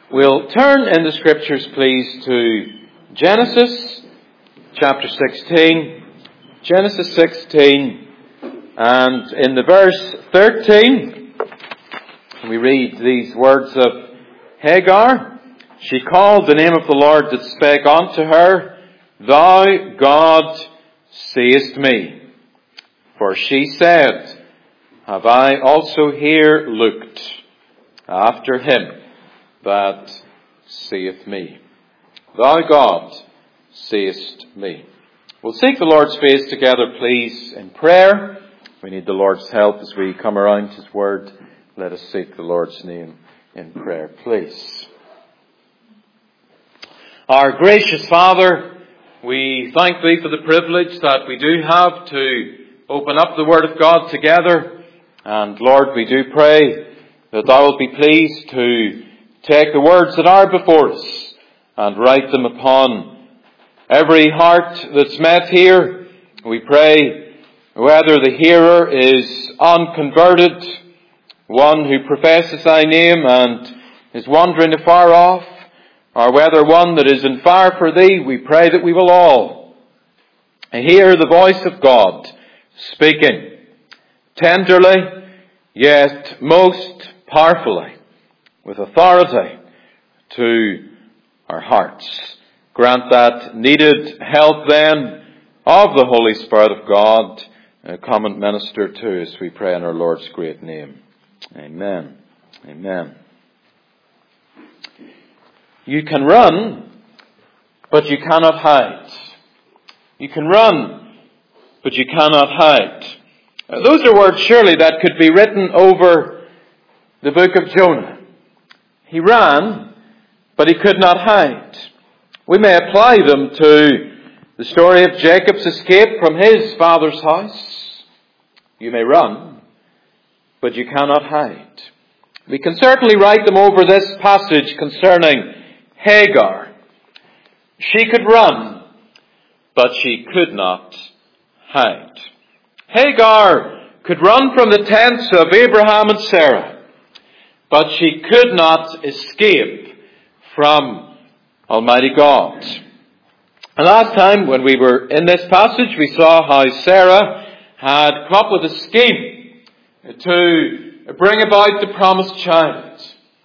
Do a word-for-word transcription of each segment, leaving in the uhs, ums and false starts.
We'll turn in the Scriptures, please, to Genesis chapter sixteen. Genesis sixteen, and in the verse thirteen, we read these words of Hagar. She called the name of the Lord that spake unto her, Thou, God, seest me. For she said, Have I also here looked after him that seeth me? Thou, God, seest me. We'll seek the Lord's face together, please, in prayer. We need the Lord's help as we come around His Word. Let us seek the Lord's name in prayer, please. Our gracious Father, we thank Thee for the privilege that we do have to open up the Word of God together. And Lord, we do pray that Thou wilt be pleased to take the words that are before us and write them upon every heart that's met here. We pray whether the hearer is unconverted, one who professes Thy name and is wandering afar off, or whether one that is in fire for Thee, we pray that we will all hear the voice of God speaking tenderly, yet most powerfully, with authority to our hearts. Grant that needed help then of the Holy Spirit of God. Uh, come and minister to us, we pray in our Lord's great name. Amen. Amen. You can run, but you cannot hide. You can run, but you cannot hide. Uh, those are words surely that could be written over the book of Jonah. He ran, but he could not hide. We may apply them to the story of Jacob's escape from his father's house. You may run, but you cannot hide. We can certainly write them over this passage concerning Hagar. She could run, but she could not hide. Hagar could run from the tents of Abraham and Sarah, but she could not escape from Almighty God. And last time when we were in this passage, we saw how Sarah had come up with a scheme to bring about the promised child.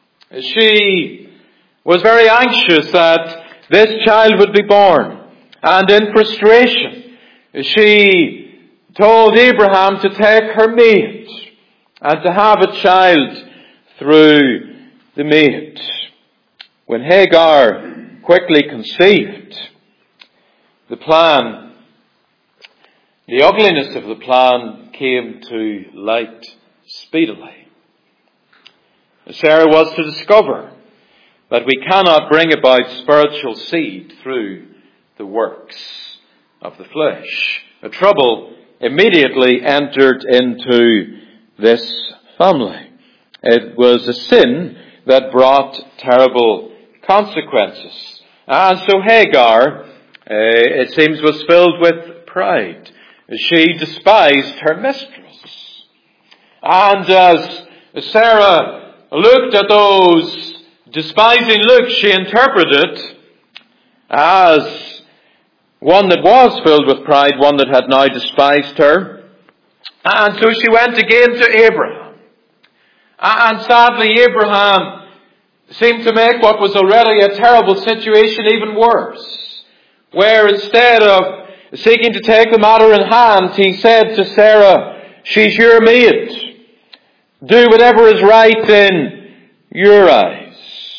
She was very anxious that this child would be born. And in frustration, she told Abraham to take her maid and to have a child through the maid. When Hagar quickly conceived, the plan, the ugliness of the plan came to light speedily. Sarah was to discover that we cannot bring about spiritual seed through the works of the flesh. A trouble immediately entered into this family. It was a sin that brought terrible consequences. And so Hagar, uh, it seems, was filled with pride. She despised her mistress. And as Sarah looked at those despising looks, she interpreted as one that was filled with pride, one that had now despised her. And so she went again to Abraham. And sadly, Abraham seemed to make what was already a terrible situation even worse, where instead of seeking to take the matter in hand, he said to Sarah, She's your maid. Do whatever is right in your eyes.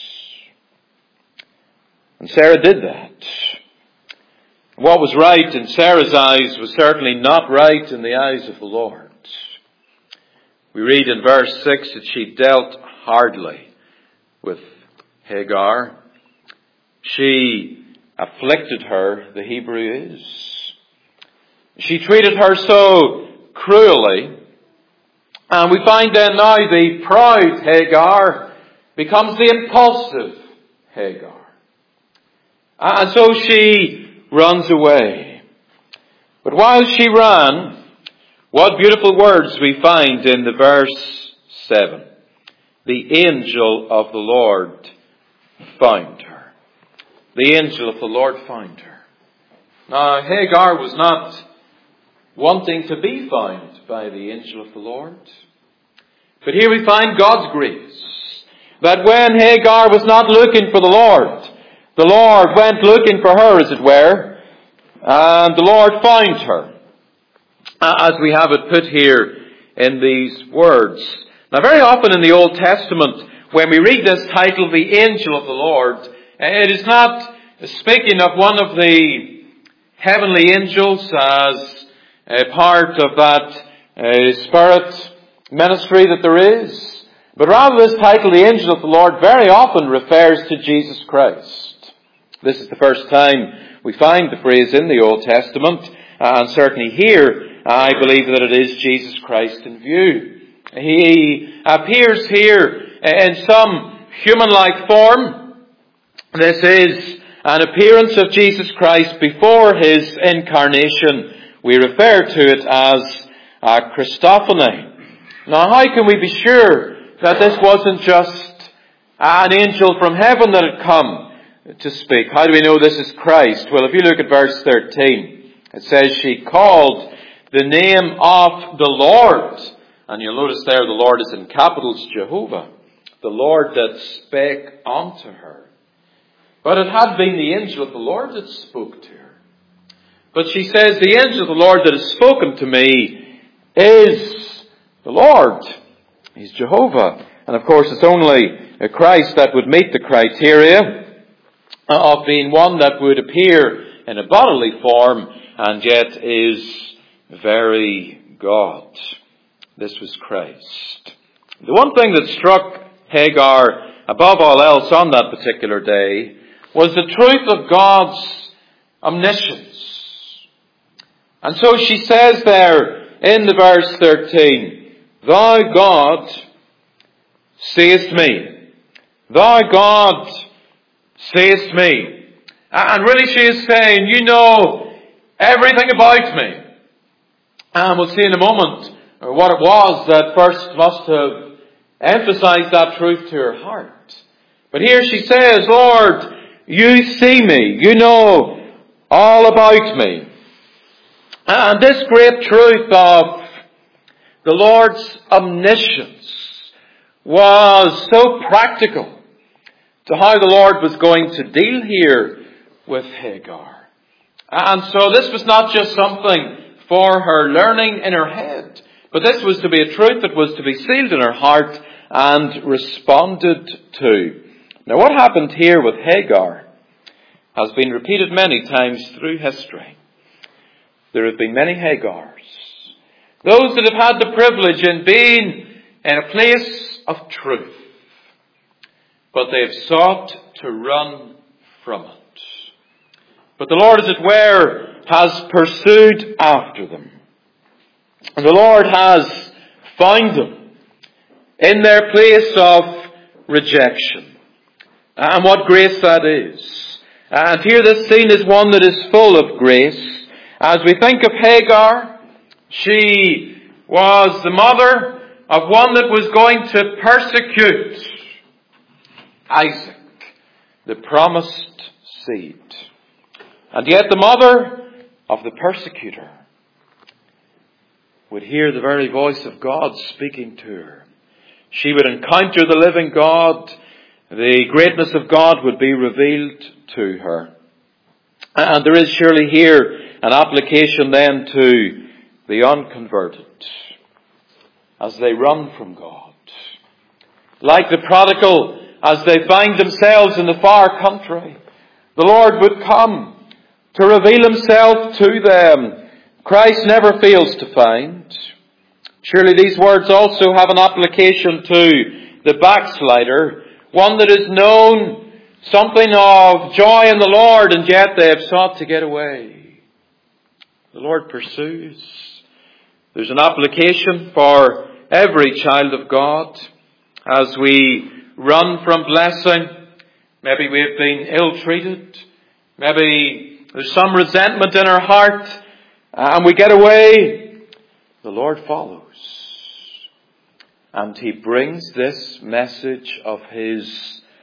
And Sarah did that. What was right in Sarah's eyes was certainly not right in the eyes of the Lord. We read in verse six that she dealt hardly with Hagar. She afflicted her, the Hebrew is. She treated her so cruelly. And we find then now the proud Hagar becomes the impulsive Hagar. And so she runs away. But while she ran, what beautiful words we find in the verse seven. The angel of the Lord found her. The angel of the Lord found her. Now, Hagar was not wanting to be found by the angel of the Lord. But here we find God's grace. That when Hagar was not looking for the Lord, the Lord went looking for her, as it were, and the Lord found her. As we have it put here in these words. Now, very often in the Old Testament, when we read this title, the angel of the Lord, it is not speaking of one of the heavenly angels as a part of that uh, spirit ministry that there is, but rather this title, the angel of the Lord, very often refers to Jesus Christ. This is the first time we find the phrase in the Old Testament, and certainly here, I believe that it is Jesus Christ in view. He appears here in some human-like form. This is an appearance of Jesus Christ before His incarnation. We refer to it as a Christophany. Now, how can we be sure that this wasn't just an angel from heaven that had come to speak? How do we know this is Christ? Well, if you look at verse thirteen, it says she called the name of the Lord. And you'll notice there the Lord is in capitals, Jehovah. The Lord that spake unto her. But it had been the angel of the Lord that spoke to her. But she says, the angel of the Lord that has spoken to me is the Lord. He's Jehovah. And of course it's only Christ that would meet the criteria of being one that would appear in a bodily form and yet is very God. This was Christ. The one thing that struck Hagar above all else on that particular day was the truth of God's omniscience. And so she says there in the verse thirteen, Thou God seest me. Thou God seest me. And really she is saying, you know everything about me. And we'll see in a moment what it was that first must have emphasized that truth to her heart. But here she says, Lord, you see me. You know all about me. And this great truth of the Lord's omniscience was so practical to how the Lord was going to deal here with Hagar. And so this was not just something for her learning in her head, but this was to be a truth that was to be sealed in her heart and responded to. Now what happened here with Hagar has been repeated many times through history. There have been many Hagars. Those that have had the privilege in being in a place of truth. But they have sought to run from it. But the Lord, as it were, has pursued after them. And the Lord has found them in their place of rejection. And what grace that is. And here this scene is one that is full of grace. As we think of Hagar, she was the mother of one that was going to persecute Isaac, the promised seed. And yet the mother of the persecutor would hear the very voice of God speaking to her. She would encounter the living God. The greatness of God would be revealed to her. And there is surely here an application then to the unconverted as they run from God. Like the prodigal, as they find themselves in the far country, the Lord would come to reveal Himself to them. Christ never fails to find. Surely these words also have an application to the backslider, one that is known something of joy in the Lord, and yet they have sought to get away. The Lord pursues. There's an application for every child of God as we run from blessing. Maybe we have been ill-treated. Maybe there's some resentment in our heart and we get away. The Lord follows. And He brings this message of His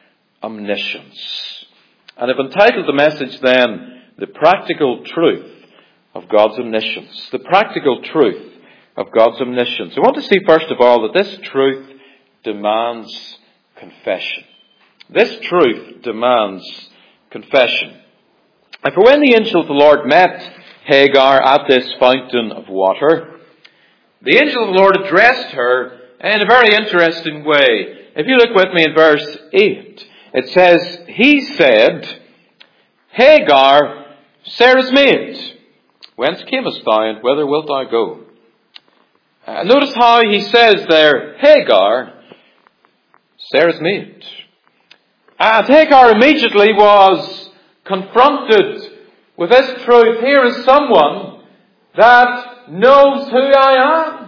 omniscience. And I've entitled the message then, The Practical Truth of God's Omniscience. The practical truth of God's omniscience. I want to see first of all that this truth demands confession. This truth demands confession. And for when the angel of the Lord met Hagar at this fountain of water, the angel of the Lord addressed her in a very interesting way. If you look with me in verse eight, it says, he said, Hagar, Sarah's maid, whence camest thou, and whither wilt thou go? Uh, notice how he says there, Hagar, Sarah's maid. And Hagar immediately was confronted with this truth. Here is someone that knows who I am.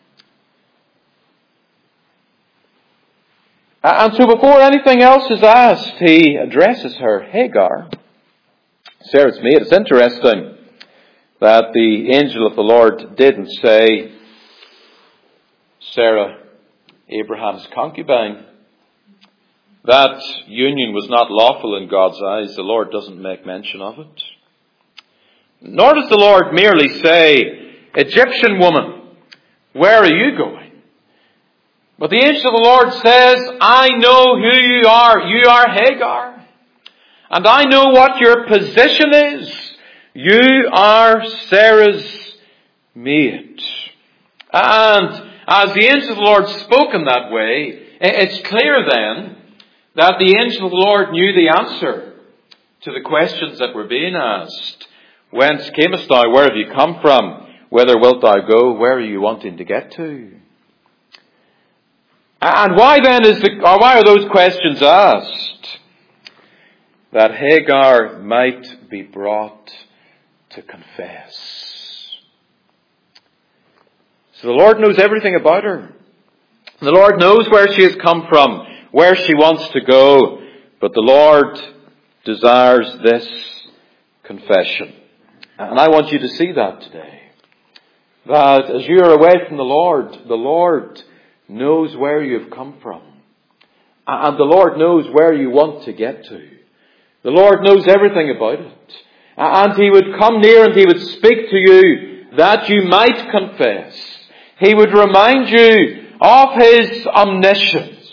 And so before anything else is asked, he addresses her, Hagar, Sarah's maid. It's interesting that the angel of the Lord didn't say, Sarah, Abraham's concubine. That union was not lawful in God's eyes. The Lord doesn't make mention of it. Nor does the Lord merely say, Egyptian woman, where are you going? But the angel of the Lord says, I know who you are. You are Hagar. And I know what your position is. You are Sarah's maid. And as the angel of the Lord spoke in that way, it's clear then that the angel of the Lord knew the answer to the questions that were being asked. Whence camest thou? Where have you come from? Whither wilt thou go? Where are you wanting to get to? And why then is the, or why are those questions asked? That Hagar might be brought to confess. So the Lord knows everything about her. The Lord knows where she has come from, where she wants to go, but the Lord desires this confession. And I want you to see that today. That as you are away from the Lord, the Lord knows where you have come from. And the Lord knows where you want to get to. The Lord knows everything about it. And He would come near and He would speak to you that you might confess. He would remind you of His omniscience.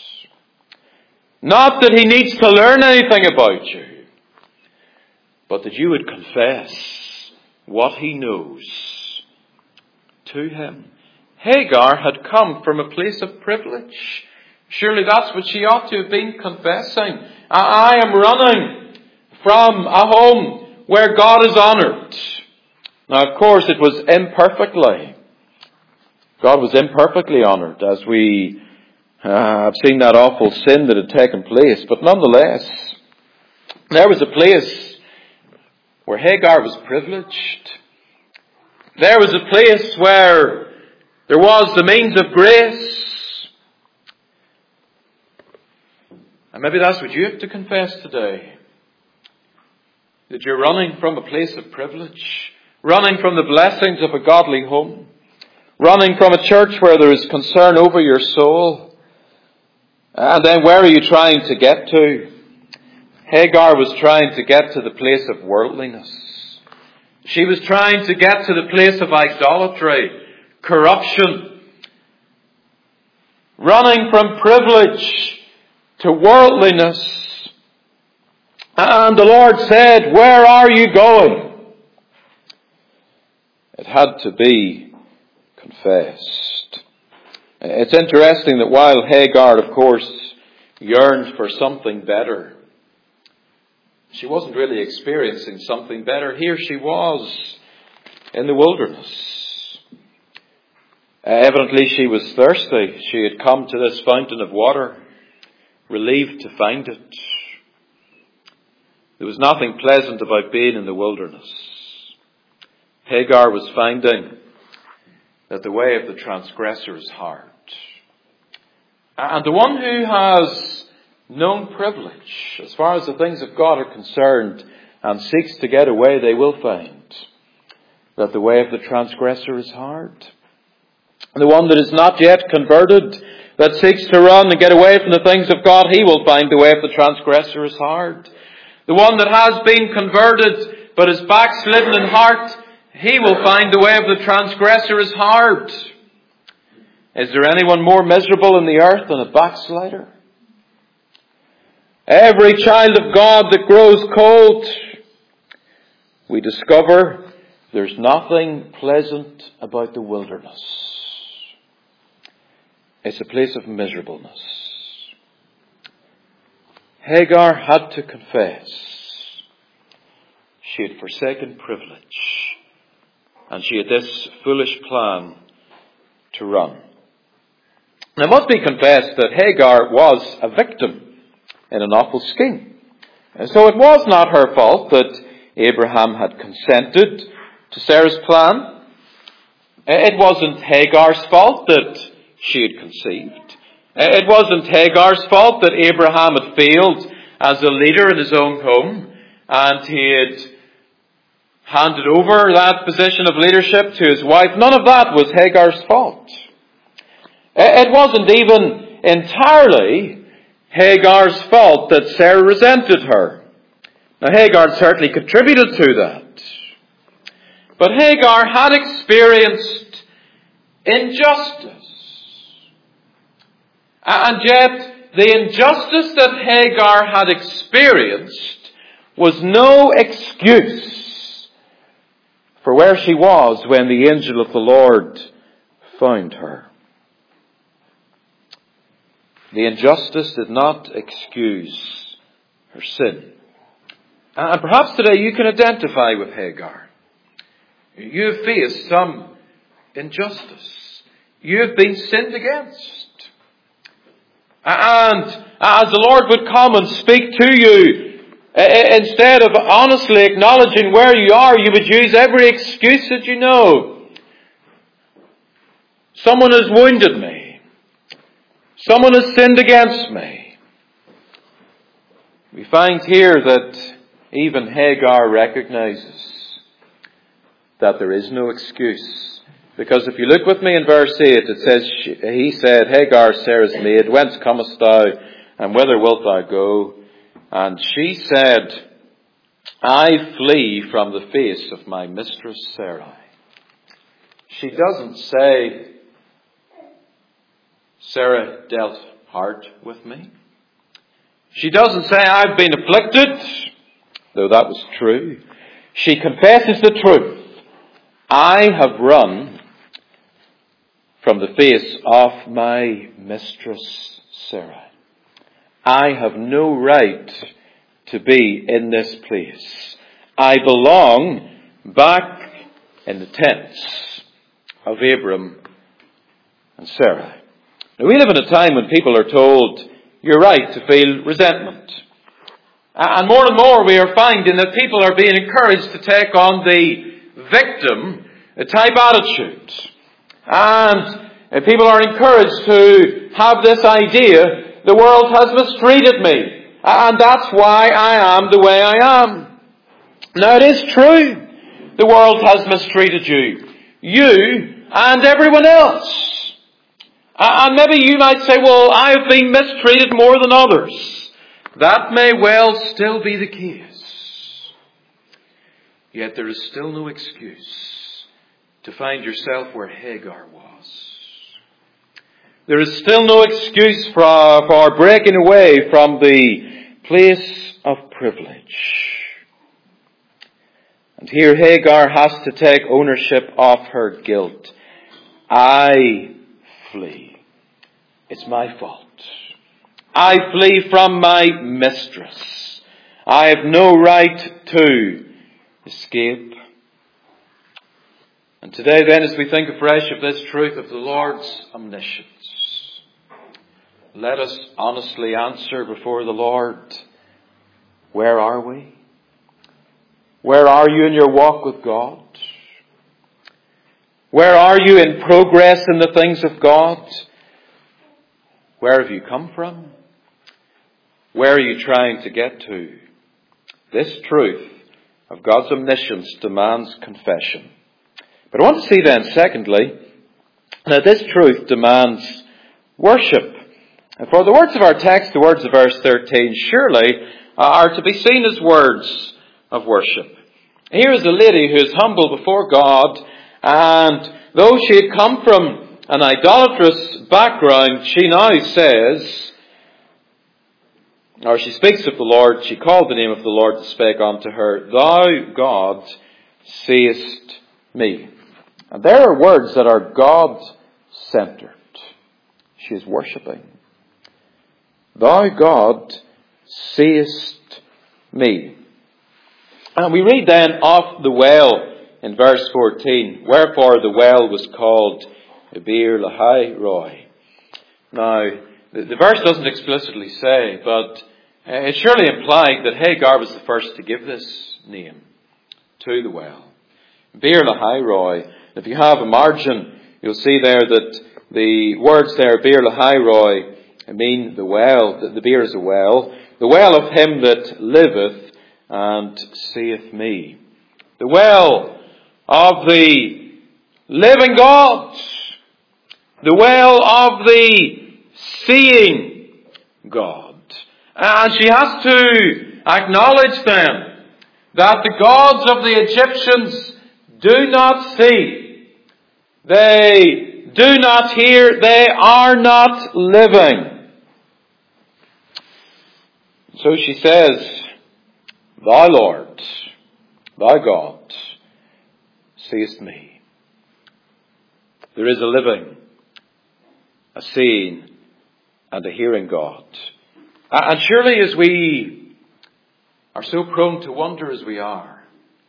Not that He needs to learn anything about you, but that you would confess what He knows to Him. Hagar had come from a place of privilege. Surely that's what she ought to have been confessing. I am running from a home where God is honoured. Now, of course, it was imperfectly. God was imperfectly honoured as we uh, have seen that awful sin that had taken place. But nonetheless, there was a place where Hagar was privileged. There was a place where there was the means of grace. And maybe that's what you have to confess today. That you're running from a place of privilege. Running from the blessings of a godly home. Running from a church where there is concern over your soul. And then where are you trying to get to? Hagar was trying to get to the place of worldliness. She was trying to get to the place of idolatry, corruption. Running from privilege to worldliness. And the Lord said, where are you going? It had to be confessed. It's interesting that while Hagar, of course, yearned for something better, she wasn't really experiencing something better. Here she was in the wilderness. Evidently she was thirsty. She had come to this fountain of water, relieved to find it. There was nothing pleasant about being in the wilderness. Hagar was finding that the way of the transgressor is hard. And the one who has known privilege, as far as the things of God are concerned, and seeks to get away, they will find that the way of the transgressor is hard. The one that is not yet converted, that seeks to run and get away from the things of God, he will find the way of the transgressor is hard. The one that has been converted but is backslidden in heart, he will find the way of the transgressor is hard. Is there anyone more miserable in the earth than a backslider? Every child of God that grows cold, we discover there's nothing pleasant about the wilderness. It's a place of miserableness. Hagar had to confess she had forsaken privilege, and she had this foolish plan to run. Now it must be confessed that Hagar was a victim in an awful scheme. And so it was not her fault that Abraham had consented to Sarah's plan. It wasn't Hagar's fault that she had conceived. It wasn't Hagar's fault that Abraham had failed as a leader in his own home and he had handed over that position of leadership to his wife. None of that was Hagar's fault. It wasn't even entirely Hagar's fault that Sarah resented her. Now Hagar certainly contributed to that. But Hagar had experienced injustice. And yet the injustice that Hagar had experienced was no excuse for where she was when the angel of the Lord found her. The injustice did not excuse her sin. And perhaps today you can identify with Hagar. You have faced some injustice. You have been sinned against. And as the Lord would come and speak to you, instead of honestly acknowledging where you are, you would use every excuse that you know. Someone has wounded me. Someone has sinned against me. We find here that even Hagar recognizes that there is no excuse. Because if you look with me in verse eight, it says, he said, Hagar, Sarah's maid, whence comest thou, and whither wilt thou go? And she said, I flee from the face of my mistress Sarai. She doesn't say, Sarah dealt hard with me. She doesn't say, I've been afflicted, though that was true. She confesses the truth. I have run from the face of my mistress Sarah. I have no right to be in this place. I belong back in the tents of Abram and Sarah. Now we live in a time when people are told, you're right to feel resentment. And more and more we are finding that people are being encouraged to take on the victim type attitude. And people are encouraged to have this idea, the world has mistreated me, and that's why I am the way I am. Now it is true, the world has mistreated you, you and everyone else. And maybe you might say, well, I have been mistreated more than others. That may well still be the case. Yet there is still no excuse to find yourself where Hagar was. There is still no excuse for, for breaking away from the place of privilege. And here Hagar has to take ownership of her guilt. I flee. It's my fault. I flee from my mistress. I have no right to escape. And today then, as we think afresh of this truth of the Lord's omniscience, let us honestly answer before the Lord, where are we? Where are you in your walk with God? Where are you in progress in the things of God? Where have you come from? Where are you trying to get to? This truth of God's omniscience demands confession. But I want to see then, secondly, that this truth demands worship. And for the words of our text, the words of verse thirteen, surely are to be seen as words of worship. Here is a lady who is humble before God, and though she had come from an idolatrous background, she now says, or she speaks of the Lord, she called the name of the Lord that spake unto her, Thou, God, seest me. And there are words that are God-centered. She is worshipping. Thou, God, seest me. And we read then of the well in verse fourteen, wherefore the well was called Beer Lahai Roy. Now, the, the verse doesn't explicitly say, but it surely implied that Hagar was the first to give this name to the well. Beer Lahai Roy. If you have a margin, you'll see there that the words there, Beer Lahai Roy, mean the well, that the beer is a well, the well of him that liveth and seeth me. The well of the living God. The well of the seeing God. And she has to acknowledge then that the gods of the Egyptians do not see. They do not hear. They are not living. So she says, Thou Lord, Thou God, seest me. There is a living, a seeing, and a hearing God. And surely as we are so prone to wonder as we are,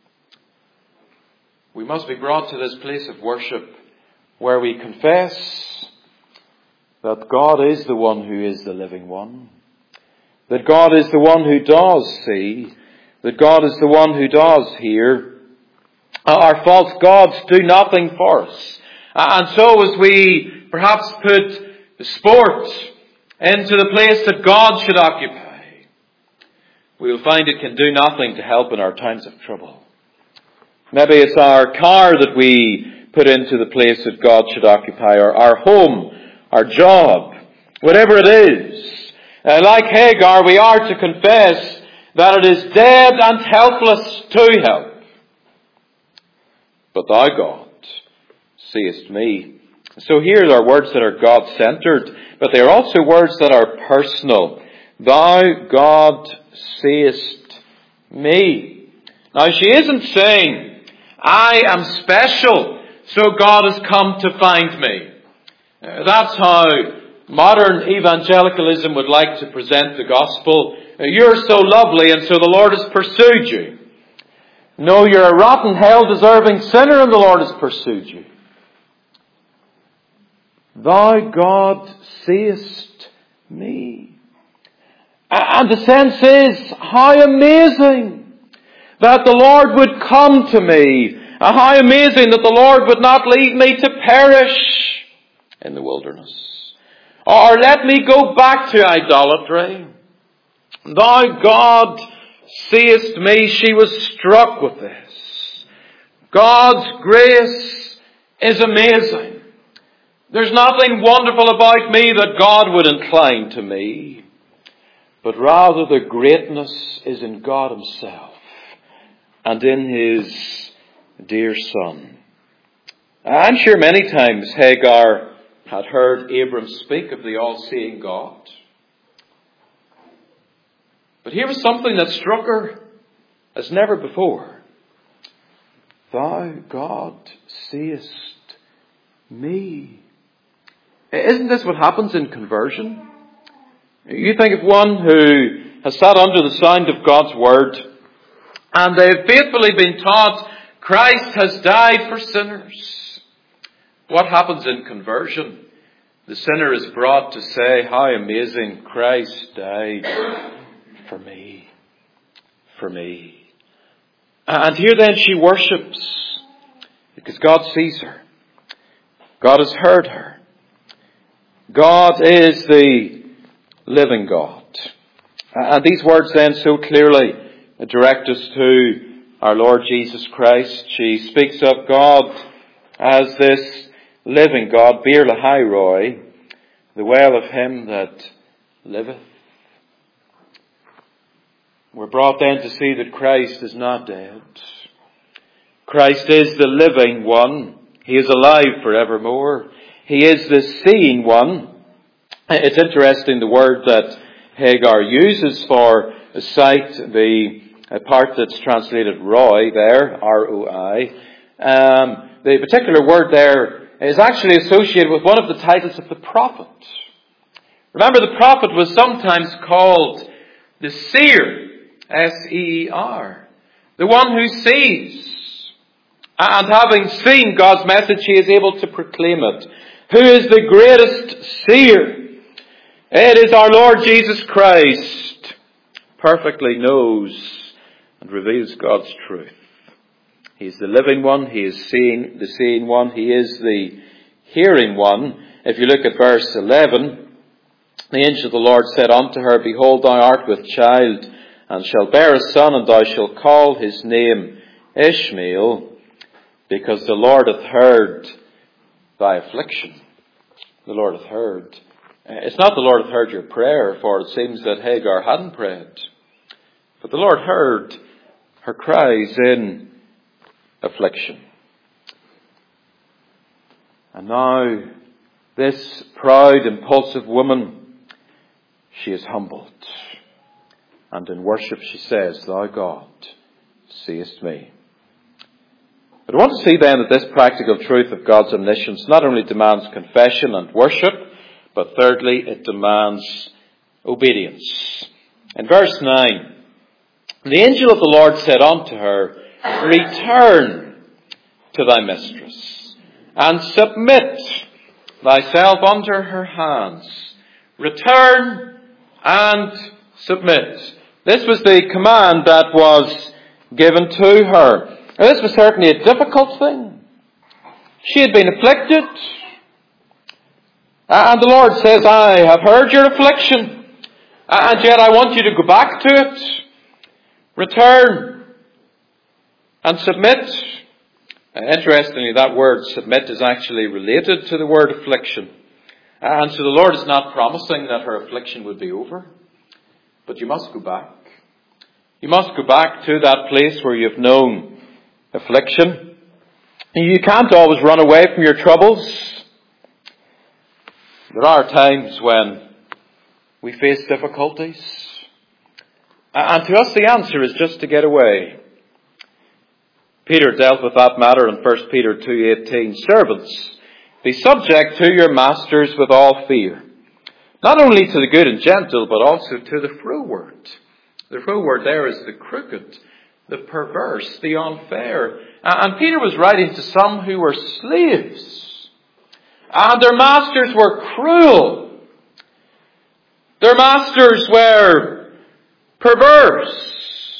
we must be brought to this place of worship where we confess that God is the one who is the living one. That God is the one who does see. That God is the one who does hear. Our false gods do nothing for us. And so as we perhaps put sport into the place that God should occupy, we will find it can do nothing to help in our times of trouble. Maybe it's our car that we put into the place that God should occupy, or our home, our job, whatever it is. Uh, like Hagar, we are to confess that it is dead and helpless to help. But Thou, God, seest me. So here are words that are God-centered, but they are also words that are personal. Thou, God, seest me. Now she isn't saying, I am special, so God has come to find me. Uh, that's how modern evangelicalism would like to present the gospel. Uh, you're so lovely and so the Lord has pursued you. No, you're a rotten, hell-deserving sinner and the Lord has pursued you. Thou, God, seest me. And the sense is, how amazing that the Lord would come to me. How amazing that the Lord would not leave me to perish in the wilderness. Or let me go back to idolatry. Thou, God, seest me. She was struck with this. God's grace is amazing. There's nothing wonderful about me that God would incline to me. But rather the greatness is in God Himself and in His dear Son. I'm sure many times Hagar had heard Abram speak of the all-seeing God. But here was something that struck her as never before. Thou, God, seest me. Isn't this what happens in conversion? You think of one who has sat under the sound of God's Word and they have faithfully been taught Christ has died for sinners. What happens in conversion? The sinner is brought to say, how amazing, Christ died for me. For me. And here then she worships because God sees her. God has heard her. God is the living God. And these words then so clearly direct us to our Lord Jesus Christ. She speaks of God as this living God, Bir Lahai Roy, the well of him that liveth. We're brought then to see that Christ is not dead. Christ is the living one. He is alive forevermore. He is the seeing one. It's interesting the word that Hagar uses for sight, the part that's translated Roi there, R O I. Um, the particular word there is actually associated with one of the titles of the prophet. Remember, the prophet was sometimes called the seer, S E E R, the one who sees. And having seen God's message, he is able to proclaim it. Who is the greatest seer? It is our Lord Jesus Christ. Perfectly knows and reveals God's truth. He is the living one. He is seeing, the seeing one. He is the hearing one. If you look at verse eleven, the angel of the Lord said unto her, Behold, thou art with child, and shalt bear a son, and thou shalt call his name Ishmael, because the Lord hath heard thy affliction. The Lord hath heard. It's not the Lord hath heard your prayer, for it seems that Hagar hadn't prayed. But the Lord heard her cries in affliction. And now, this proud, impulsive woman, she is humbled. And in worship she says, Thou God, seest me. But I want to see then that this practical truth of God's omniscience not only demands confession and worship, but thirdly, it demands obedience. In verse nine, the angel of the Lord said unto her, Return to thy mistress, and submit thyself under her hands. Return and submit. This was the command that was given to her. Now, this was certainly a difficult thing. She had been afflicted. And the Lord says, I have heard your affliction. And yet I want you to go back to it. Return and submit. Interestingly, that word submit is actually related to the word affliction. And so the Lord is not promising that her affliction would be over. But you must go back. You must go back to that place where you've known affliction. You can't always run away from your troubles. There are times when we face difficulties. And to us the answer is just to get away. Peter dealt with that matter in First Peter two eighteen. Servants, be subject to your masters with all fear. Not only to the good and gentle, but also to the froward. The froward there is the crooked, the perverse, the unfair. And Peter was writing to some who were slaves. And their masters were cruel. Their masters were perverse.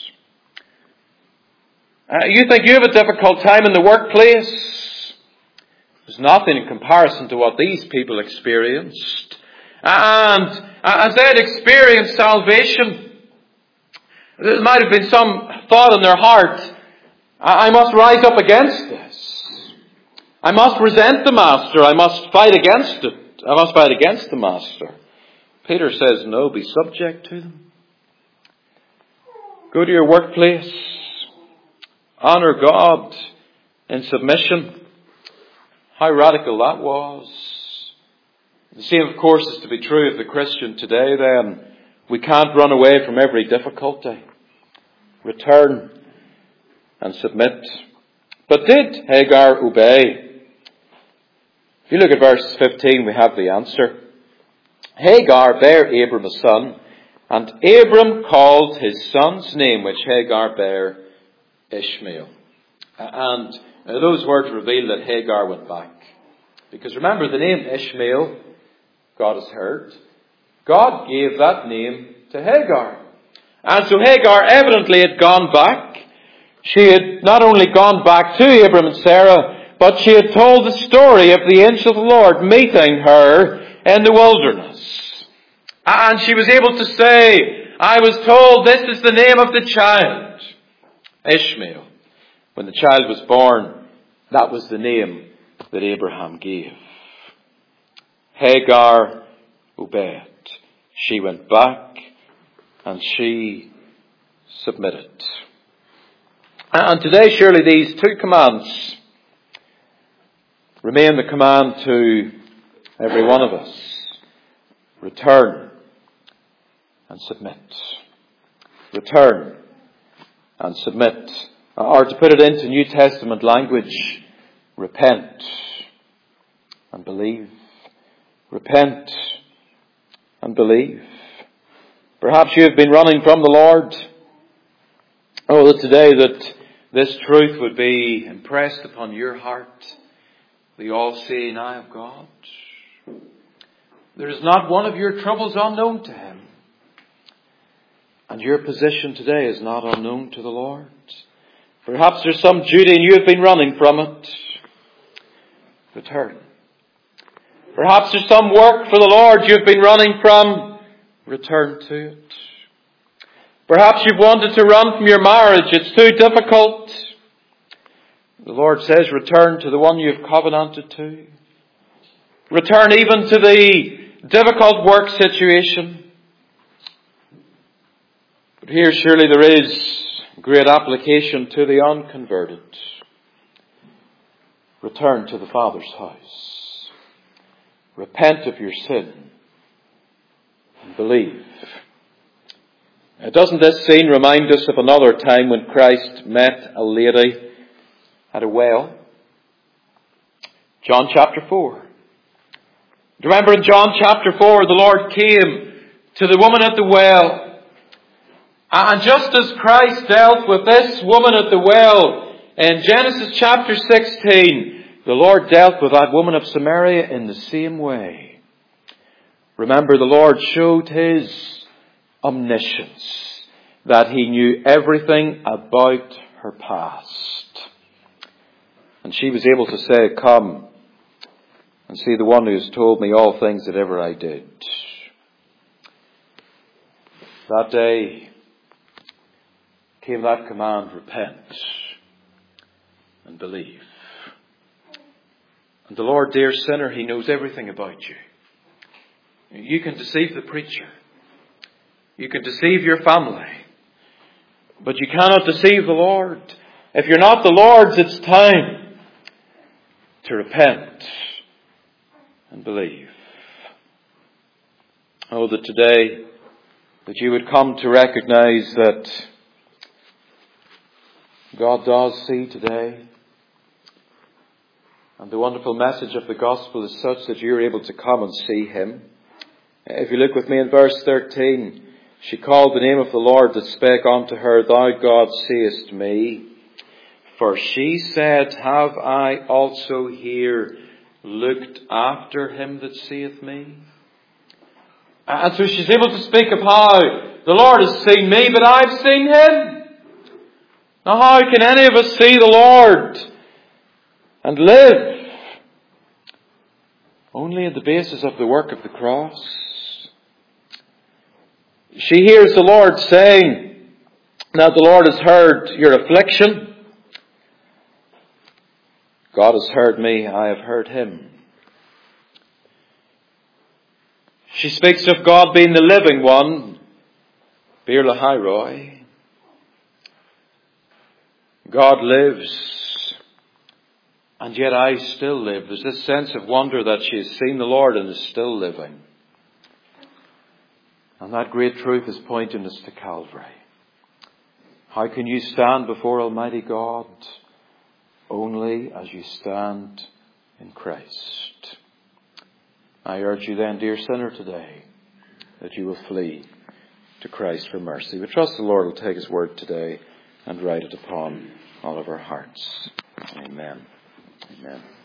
Uh, you think you have a difficult time in the workplace? There's nothing in comparison to what these people experienced. And as they had experienced salvation, there might have been some thought in their heart, I must rise up against this. I must resent the master. I must fight against it. I must fight against the master. Peter says, no, be subject to them. Go to your workplace. Honor God in submission. How radical that was. The same, of course, is to be true of the Christian today then. We can't run away from every difficulty. Return and submit. But did Hagar obey? If you look at verse fifteen, we have the answer. Hagar bare Abram a son, and Abram called his son's name, which Hagar bare, Ishmael. And those words reveal that Hagar went back. Because remember, the name Ishmael, God has heard. God gave that name to Hagar. And so Hagar evidently had gone back. She had not only gone back to Abram and Sarah, but she had told the story of the angel of the Lord meeting her in the wilderness. And she was able to say, I was told this is the name of the child, Ishmael. When the child was born, that was the name that Abraham gave. Hagar obeyed. She went back and she submitted. And today, surely these two commands remain the command to every one of us. Return and submit. Return and submit. Or to put it into New Testament language, repent and believe. Repent and believe. Perhaps you have been running from the Lord. Oh, that today that this truth would be impressed upon your heart. The all-seeing eye of God. There is not one of your troubles unknown to Him. And your position today is not unknown to the Lord. Perhaps there's some duty and you have been running from it. Return. Perhaps there's some work for the Lord you've been running from. Return to it. Perhaps you've wanted to run from your marriage. It's too difficult. The Lord says, return to the one you've covenanted to. Return even to the difficult work situation. But here surely there is great application to the unconverted. Return to the Father's house. Repent of your sin. And believe. Now, doesn't this scene remind us of another time when Christ met a lady at a well? John chapter four. Do you remember in John chapter four, the Lord came to the woman at the well. And just as Christ dealt with this woman at the well in Genesis chapter sixteen, the Lord dealt with that woman of Samaria in the same way. Remember, the Lord showed His omniscience, that He knew everything about her past. And she was able to say, come and see the one who has told me all things that ever I did. That day came that command, repent and believe. And the Lord, dear sinner, He knows everything about you. You can deceive the preacher. You can deceive your family. But you cannot deceive the Lord. If you're not the Lord's, it's time to repent and believe. Oh, that today that you would come to recognize that God does see today. And the wonderful message of the gospel is such that you're able to come and see Him. If you look with me in verse thirteen, she called the name of the Lord that spake unto her, Thou God seest me. For she said, Have I also here looked after him that seeth me? And so she's able to speak of how the Lord has seen me, but I've seen Him. Now how can any of us see the Lord and live? Only on the basis of the work of the cross. She hears the Lord saying, now the Lord has heard your affliction. God has heard me, I have heard Him. She speaks of God being the living one, Bir Lahairoi. God lives, and yet I still live. There's this sense of wonder that she has seen the Lord and is still living. And that great truth is pointing us to Calvary. How can you stand before Almighty God? Only as you stand in Christ. I urge you then, dear sinner, today, that you will flee to Christ for mercy. We trust the Lord will take His word today and write it upon all of our hearts. Amen. Amen.